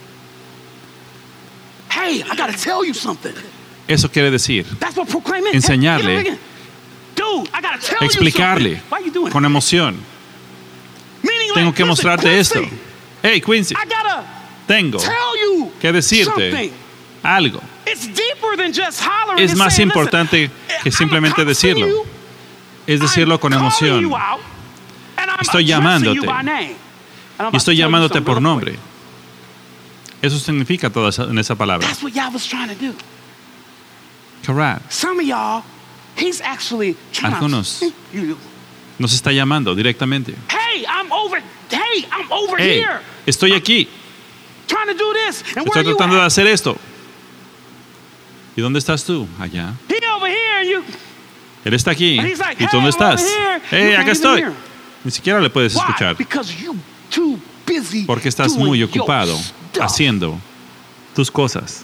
Hey, I gotta tell you something. Eso quiere decir That's what proclaim is. Enseñarle. Hey, dude, I gotta tell you explicarle something. Why you doing con it? emoción. Meaning Tengo like, que listen, mostrarte esto. Quincy, Hey, Quincy, I gotta tengo tell you que decirte something. algo. It's deeper than just hollering Es and más saying, importante listen, que I'm simplemente accosting decirlo. you, Es decirlo con I'm calling emoción. you out, and I'm Estoy addressing llamándote. you by name. And I'm Y about estoy to tell you llamándote something por real nombre. quick. Eso significa todo en esa palabra. That's what Yah was trying to do. Correct. Some of y'all, he's actually trying Algunos. to you. Nos está llamando directamente. Hey, I'm over Hey, here. estoy aquí. Trying to do this. And where Estoy you tratando de at? hacer esto. ¿Y dónde estás tú? Allá. He over here and you. Él está aquí. And he's like, ¿Y tú dónde hey, I'm over estás? here. Hey, You acá can't estoy. even hear. Ni siquiera le puedes Why? escuchar. Because you too busy Porque estás doing muy your ocupado stuff. haciendo tus cosas.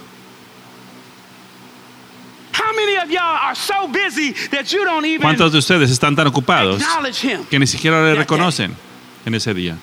How many of y'all are so busy that you don't even ¿Cuántos de ustedes están tan ocupados acknowledge him? que ni siquiera le That day. reconocen en ese día?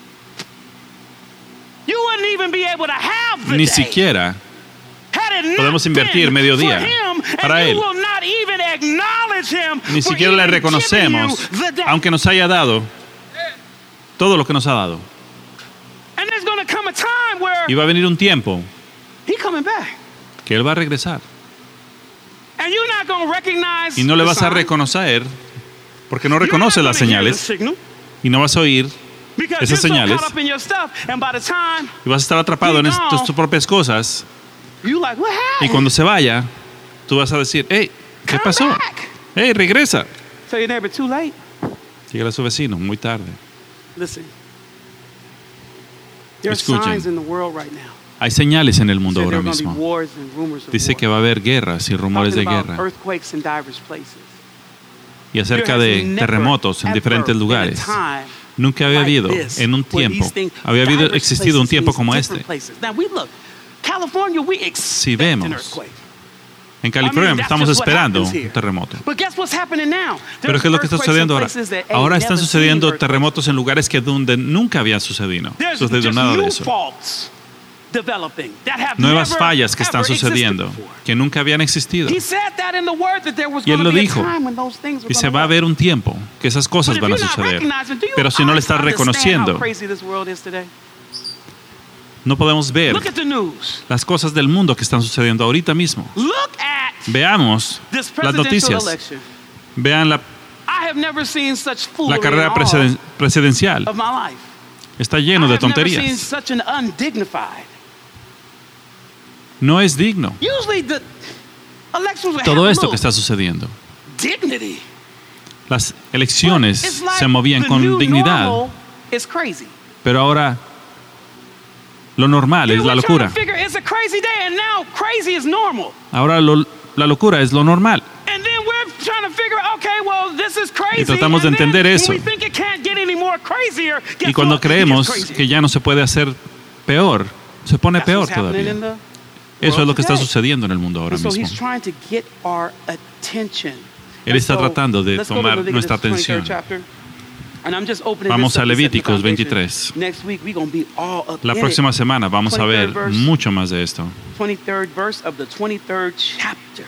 You wouldn't even be able to have the Ni day siquiera had it not podemos invertir been mediodía for him, para and él. you will not even acknowledge him Ni for siquiera le even reconocemos, giving you the day. aunque nos haya dado todo lo que nos ha dado. And there's going to come a time where Y va a venir un tiempo he coming back. que Él va a regresar. And you're not going to recognize Y no le the vas a sign. reconocer porque no You're reconoce not las gonna hear the señales signal y no vas a oír because esas you're so señales. caught up in your stuff, and by the time y vas a estar atrapado en tus propias cosas. you like, what Y happened? cuando se vaya, tú vas a decir, hey, ¿qué Come pasó? back. Hey, regresa. Tell your neighbor, too late. Llega a su vecino muy tarde. Listen. There are Escuchen. signs in the world right now. Hay señales en el mundo Said there ahora are gonna be mismo. wars and rumors of Dice war. que va a haber guerras y rumores de Talking about guerra. earthquakes in diverse places. Y acerca There de has never, terremotos en ever diferentes been a lugares. time Nunca había like habido this, en un where tiempo, these things- había diverse existido un places tiempo means como different este. places. Now we look, California, we expect vemos, an earthquake. En California that's estamos just what esperando happens here. un terremoto. But guess what's happening now? Pero There's ¿qué es lo que está earthquakes in sucediendo ahora? places that ain't Ahora están never sucediendo seen earthquakes. terremotos en lugares que donde nunca había sucedido There's nada de new eso. faults developing that have Nuevas never, fallas que están ever existed sucediendo before. que nunca habían existido. He said that in the word that there was Y él going lo to be a dijo. time when those things were Dice, gonna va a work. haber un tiempo que esas cosas But if van a you're not suceder. recognizing, do you Pero si no le estás understand reconociendo, how crazy this world is today? no podemos ver Look at the news. las cosas del mundo que están sucediendo ahorita mismo. Look at Veamos this las presidential noticias. election. Vean I have never seen such la foolery carrera in all presidencial. of my life. Está lleno de I have never seen tonterías. such an undignified. No es digno Usually the elections would todo have esto a que little está sucediendo. dignity. Las elecciones It's like se movían the con new dignidad, normal is crazy. pero ahora lo normal es We're la trying to locura. figure it's a crazy day, and now crazy is normal. Ahora la locura es lo normal. And then we're trying to figure, okay, well, this is crazy. Y tratamos de and then entender eso. when we think it can't get any more crazier, guess Y cuando what? It creemos gets crazier. que ya no se puede hacer peor, se pone That's peor what's happening todavía. in the Eso es world lo que está today. sucediendo en el mundo ahora And so mismo. he's trying to get our attention. Él And está so, tratando de let's go to tomar Leviticus nuestra 23rd atención. chapter. And I'm just opening Vamos this up a to set the Levíticos foundation. 23. Next week we're going to be all up La in próxima it. semana vamos a ver 23rd verse. mucho más de esto. 23rd verse of the 23rd chapter.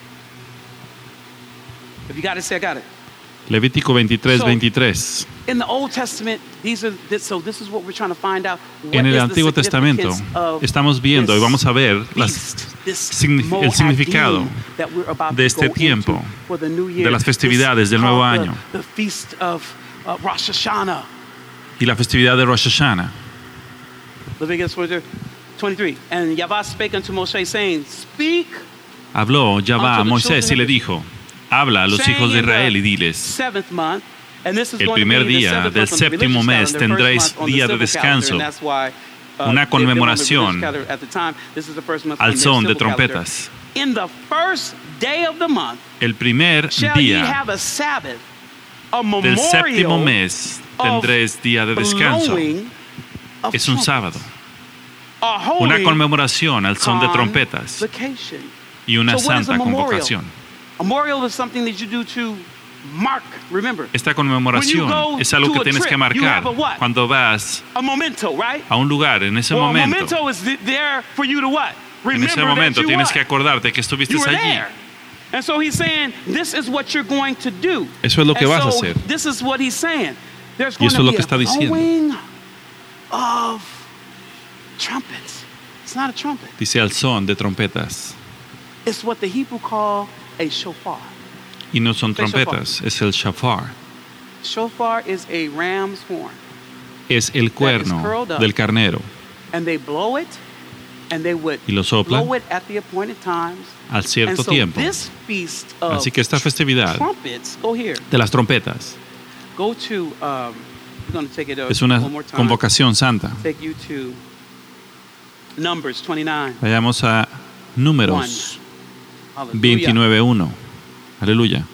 If you got it, say I got it. Levítico 23, So, 23. In the Old Testament, this is what we're trying to find out. What En el is the Antiguo Testamento significance of estamos viendo y this vamos a ver feast, this el significado Moedim that we're about de to este go tiempo, into for the new year. de las festividades This del nuevo called año. The feast of Rosh Hashanah. Y la festividad de Rosh Hashanah. Leviticus 23. And Yahweh spake unto Moshe, saying, Speak, Habló Yahvá a Unto the Moisés y children le of dijo, habla a los saying hijos de in the Israel y diles, seventh month, and this is el going to primer be the día seventh del month on the séptimo religious mes calendar, tendréis first month on the día de civil calendar, descanso, and that's why, una they've been on the conmemoración religious calendar at the time. This is the first month on al their son de civil calendar. trompetas. In the first day of the month El primer shall ye día have a Sabbath, a del séptimo memorial mes of tendréis día de descanso. blowing of Es un trumpets. sábado. A holy Una conmemoración al son de trompetas convocation. y una So what is a santa memorial? convocación. A memorial is something that you do to mark, remember, Esta When you conmemoración go es algo to que a tienes trip, que you marcar have a what? cuando vas a memento, right? a un lugar. En ese Well, a momento, memento is there for you to what? en Remember ese momento that you tienes what? que acordarte que estuviste You were allí. there. And so he's saying, this is what you're going to do. Eso es lo que And vas a so hacer. This is what he's saying. There's Y going eso to es lo be que a está diciendo. blowing of trumpets. It's not a trumpet. Dice al son de trompetas. It's what the Hebrew call a shofar. Y no son Say shofar. trompetas, es el shofar. Shofar is a ram's horn. Es el cuerno curled up. del carnero. And they blow it, and they would Y lo soplan blow it at the appointed times. al And cierto so tiempo. this feast of Así que esta festividad trumpets, go here. de las trompetas Go to, we're going to take it es una one more time. convocación santa. Take you to Numbers 29. Vayamos a Números Hallelujah. 29:1. Aleluya.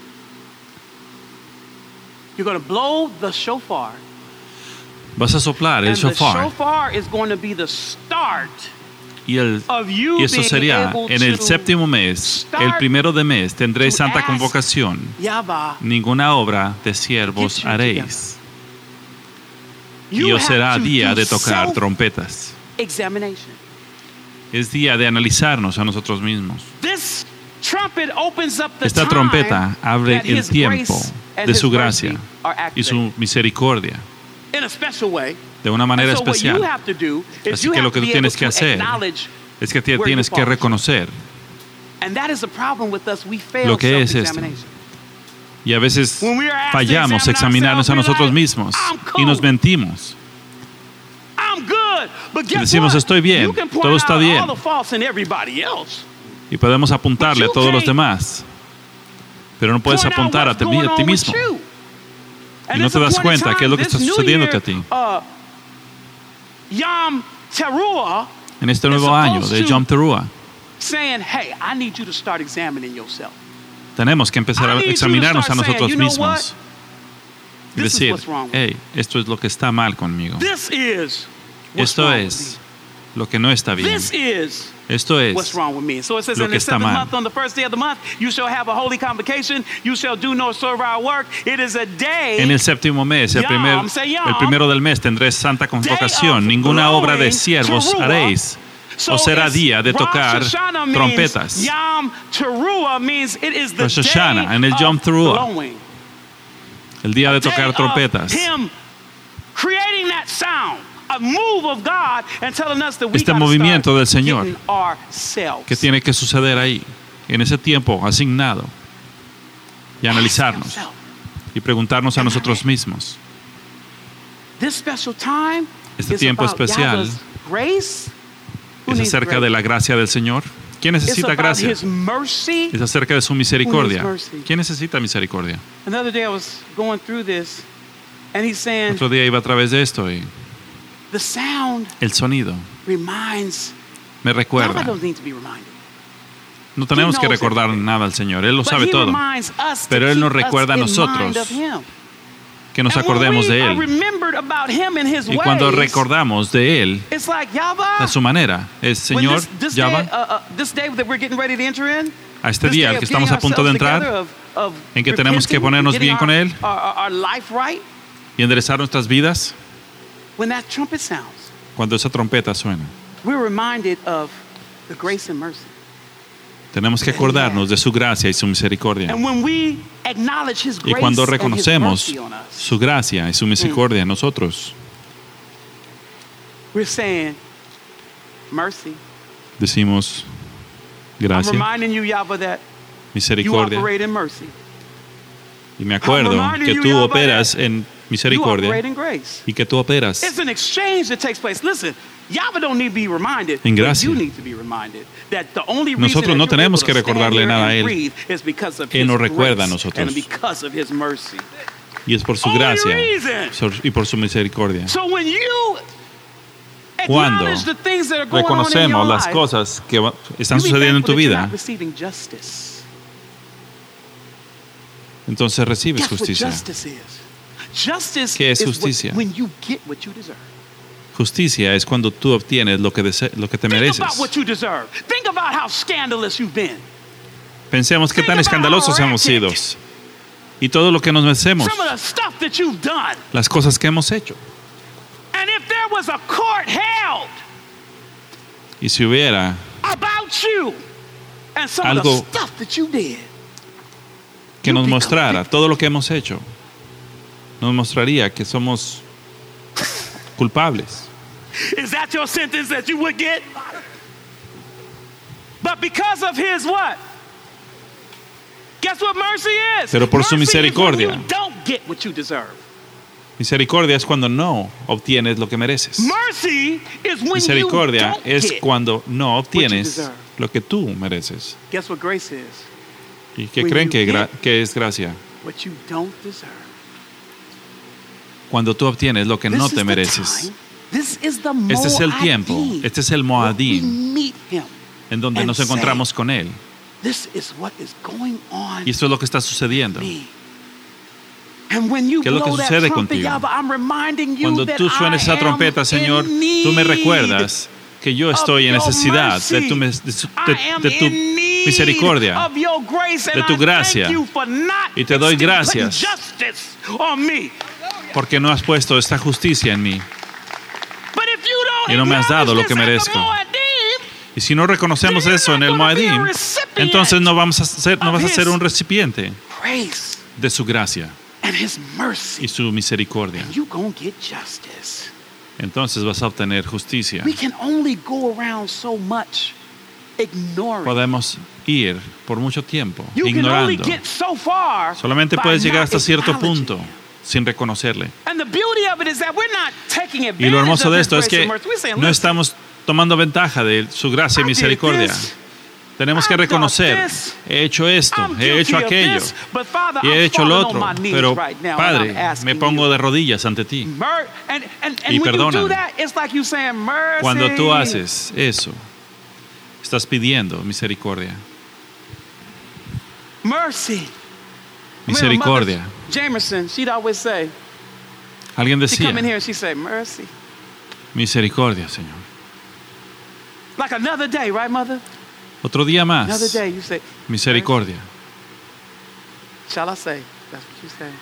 You're going to blow the shofar. Vas a soplar el And the shofar shofar is going to be the start y of you y eso being sería able en el to séptimo mes, el primero de mes tendréis to santa ask convocación. Yahweh. Ninguna obra de siervos Get you haréis. You Y os have será to día do de tocar trompetas. self-examination. Es día de analizarnos a nosotros mismos. This trumpet opens up the Esta time trompeta abre that el his tiempo grace and de his su mercy gracia are y su activated misericordia in a special way. de una manera And so what you especial. have to do is Así you que have lo que to tú be able tienes que to hacer acknowledge Es que where tienes you que fall. reconocer. And that is the problem with us. We fail Lo que es esto. self-examination. Y a veces When we are asked to fallamos examine examinarnos a ourselves, we're nosotros like, mismos "I'm y nos cool. mentimos. I'm good, but guess decimos, what? "Estoy bien, You can point todo está out bien." all the faults in everybody else. Y podemos apuntarle a But you todos los can't demás. Pero no puedes Point out apuntar a what's ti going on with mismo. you. Y And no it's te a das point in cuenta qué es lo que time, está this new sucediéndote year, a ti. Yom Teruah en este nuevo año de Yom Teruah, saying, hey, I need you to start examining yourself. tenemos que empezar a examinarnos a nosotros mismos y This is decir, what's wrong with me. hey, esto es lo que está mal conmigo. This is what's Esto wrong with es lo que no está me. bien. This is Esto what's es wrong with me. So it says lo in que the está seventh mal. month, on the first day of the month, you shall have a holy convocation. You shall do no servile work. It is a day. En el séptimo mes, el primero del mes, tendréis santa convocación. Ninguna obra de siervos haréis. So O será it's día de tocar Rosh Hashanah means trompetas. Yom Teruah means it is the Rosh Hashanah, day en el Yom of Teruah, blowing. el día de Day tocar of trompetas. Him creating that sound, a move of God, and telling us that we Este gotta movimiento del start Señor getting ourselves. ¿Qué tiene que suceder ahí, en ese tiempo asignado? Y analizarnos y preguntarnos a nosotros mismos. This special time Este is tiempo about especial Yahweh's grace. Who es needs acerca grace? de la gracia del Señor. ¿Quién It's necesita about gracia? His mercy. Es acerca de su misericordia. Who needs mercy? ¿Quién necesita misericordia? Another day I was going through this, and he's saying Otro día iba a través de esto y the sound el sonido reminds. me God recuerda. don't need to be reminded. No tenemos que knows recordar everything. nada al Señor. Él lo But sabe he todo. reminds us to Pero Él nos keep us recuerda a in nosotros mind of him. que nos And when acordemos we de are Él. remembered about him and his Y cuando ways, recordamos de Él, it's like Yahweh. a su manera, es When Señor, this Yahweh, day, this day that we're getting ready to enter in, a este this día day al of que estamos getting a punto de ourselves entrar, together, of en que tenemos que repenting, ponernos getting bien con Él our life right, y enderezar nuestras vidas, when that trumpet sounds, cuando esa trompeta suena, we're reminded of the grace and mercy. tenemos que acordarnos de su gracia y su misericordia. And when we acknowledge his Y grace cuando and his reconocemos mercy on us, su gracia y su misericordia en nosotros, we're saying, mercy. decimos I'm gracia, reminding you, Yahweh, that you misericordia. operate in mercy. Y me acuerdo que tú operas en You misericordia operate in grace. y que tú operas It's an exchange that takes place. Listen, Yahweh don't need to be reminded, en but gracia. you need to be reminded that the only reason Nosotros no that you're tenemos able que to stand recordarle here nada a and Él. breathe is because of Él his nos recuerda a grace nosotros. and because of his mercy. y es por su Only gracia reason. y por su misericordia. So when you Cuando acknowledge the things that are going on in your reconocemos las life, cosas que están you be sucediendo en thankful tu that you're vida, not receiving justice. entonces recibes Guess what justicia. justice is? Justice ¿Qué es is justicia? when you get what you deserve. Justicia es cuando tú obtienes lo que te Think mereces. about what you deserve. Think about how scandalous you've been. Pensemos qué tan Think about escandalosos how hemos erratic. sido y todo lo que nos merecemos, Some of the stuff that you've done. las cosas que hemos hecho. And if there was a court held Y si hubiera about you and some of Algo the stuff that you did, que nos you'd be mostrara convicted. todo lo que hemos hecho, nos mostraría que somos culpables. Is that your sentence that you would get? But because of his what? Guess what mercy is? Pero por su Mercy is when misericordia. you don't get what you deserve. Misericordia es cuando no obtienes lo que mereces. Mercy is when Misericordia you don't es get. cuando no obtienes deserve. lo que tú mereces. Guess what grace is? ¿Y qué When creen you que, get- que es gracia? What you don't deserve. Cuando tú obtienes lo que This no is te the mereces. time. This is the Este es el Moadim, tiempo, este es el where we Moadim, meet him. en donde and nos say, encontramos con Él. This is what is going on Y esto es lo que está sucediendo. me. And when you ¿Qué es lo que blow that sucede trumpet, contigo? Yahweh, I'm reminding you Cuando that tú suenas I esa am trompeta, Señor, in tú me need recuerdas que yo estoy en of your necesidad mercy. de tu I am de in need misericordia. of your grace, and de tu I gracia. thank you for not Y te doy putting gracias. justice on me. Porque no has puesto esta justicia en mí. But if you don't Y no me has dado lo que acknowledge this merezco. at the Moadim, Y si no reconocemos Then you're eso en not el gonna be a Moadim, recipient entonces no vas a ser of un his recipiente grace de su gracia and his mercy, y su misericordia. you gonna get justice. Entonces vas a obtener justicia. We can only go around so much ignoring. Podemos ir por mucho tiempo You can only ignorando. get so far. Solamente by puedes llegar not hasta cierto acknowledging punto him. sin reconocerle. And the beauty of it is that we're not taking advantage Y lo hermoso of de his esto es grace que and mercy. We're saying, no "Listen, estamos tomando ventaja de su gracia y I did misericordia. this, Tenemos que I've done reconocer, this. he hecho esto, I'm he hecho guilty of aquello this, but Father, y he I'm hecho lo falling on otro. my knees Pero, right now, and Padre, I'm asking me pongo you. de rodillas ante ti. And Y when you perdóname. do that, it's like you saying mercy. Cuando tú haces eso, estás pidiendo misericordia. Mercy. Misericordia. Mother Jamerson, she'd always say, Alguien she'd come in decía, here and she'd say, mercy. misericordia, Señor. Like another day, right, Mother? Otro día Another más, day, you say, misericordia. shall I say? That's what you say.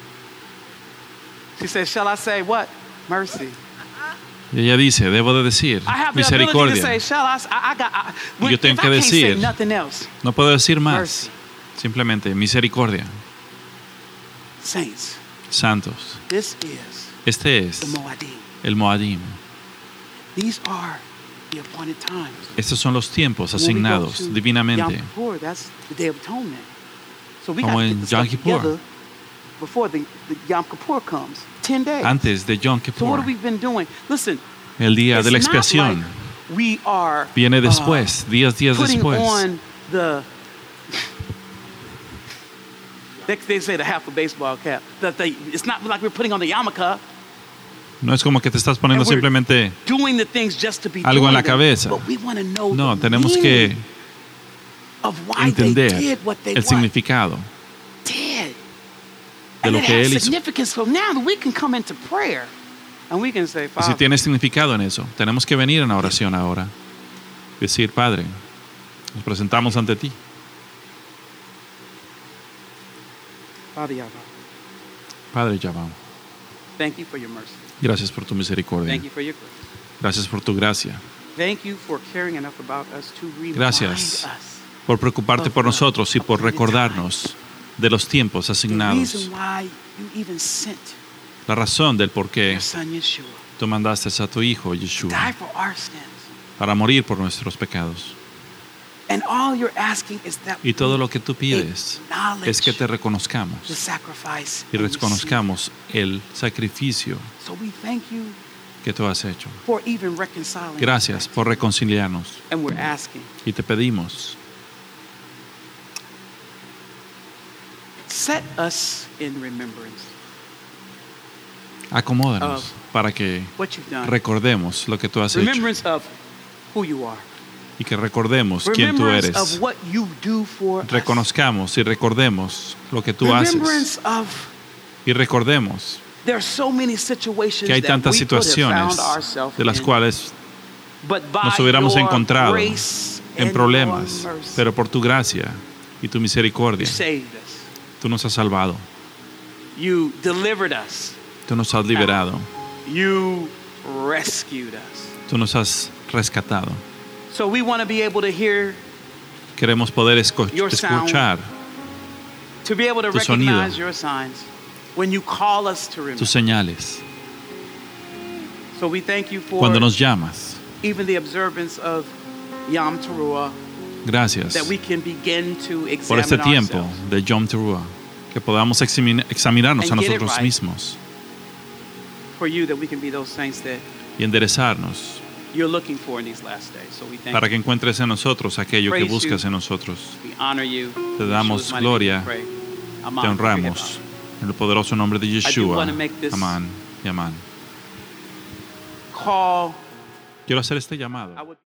She says, shall I say what? Mercy. Y ella dice, debo de decir, I have the ability to misericordia. say, shall I? I got. Y yo tengo if que I can't say decir, nothing else. No puedo decir más. Mercy. Simplemente, misericordia. Saints, Santos. this is Este es the Moadim. el Moadim. These are the appointed times. Estos son los tiempos When we go asignados to Yom divinamente. Kippur, that's the Day of Atonement. So we Como got to en get this Yom stuff Kippur. together before the Yom Kippur comes. 10 days. Antes de Yom So what Kippur, have we been doing? Listen, el día de la it's not expiación, like we are viene después, días putting después. on the they say the half a baseball cap. It's not like we're putting on the yarmulke, No es como que te estás poniendo And we're simplemente doing the things just to be algo doing en la them. cabeza. But we want to know No, the tenemos que meaning of why they entender did what they el what significado did. de lo And it que has Él hizo. significance. So now that we can come into prayer and we can say, Y si Father, tiene significado en eso, tenemos que venir en la oración ahora. Decir, Padre, nos presentamos ante ti. Father Yahweh, Padre, ya vamos. thank you for your mercy. Gracias por tu misericordia. Thank you for your grace. Gracias por tu gracia. Thank you for caring enough about us to remind Gracias us por preocuparte por nosotros y por recordarnos de los tiempos the asignados. reason why you even sent La razón del por qué your son Yeshua tú mandaste a tu Hijo to die Yeshua for our sins. para morir por nuestros pecados. And all you're asking is that Y todo lo que tú pides acknowledge es que te the reconozcamos sacrifice y and receive. reconozcamos el sacrificio So we thank you que tú has hecho. for even reconciling. Gracias por reconciliarnos And we're asking, y te pedimos, set us in remembrance acomódanos para que what you've done. recordemos lo que tú has hecho Remembrance of who you are. y que recordemos quién tú Remembrance eres. of what you do for us. Reconozcamos y recordemos lo que tú haces Remembrance of y recordemos there are so many situations que hay that tantas we could have situaciones found ourselves de las in, cuales but by nos hubiéramos your encontrado grace en and problemas, your mercy, pero por tu gracia y tu you misericordia, saved us. tú nos has salvado, You delivered us. tú nos has liberado, You rescued us. tú nos has rescatado. So we want to be able to hear, Queremos poder Your sound. escuchar to be able to Tu sonido. recognize your signs when you call us to remember. tus señales So we thank you for cuando nos llamas. even the observance of Yom Teruah, Gracias that we can begin to por examine este tiempo ourselves. de Yom Teruah, que podamos examinarnos a And get it nosotros right. mismos For you, that we can be those saints that y enderezarnos you're looking for in these last days. So we thank para you. que encuentres en nosotros aquello que Praise buscas you. en nosotros. We honor you. Te In damos Yeshua's mighty gloria, name we pray. Amen. Te honramos en el poderoso nombre de Yeshua. wanna make this- Amán y amán. Call. Quiero hacer este llamado. I would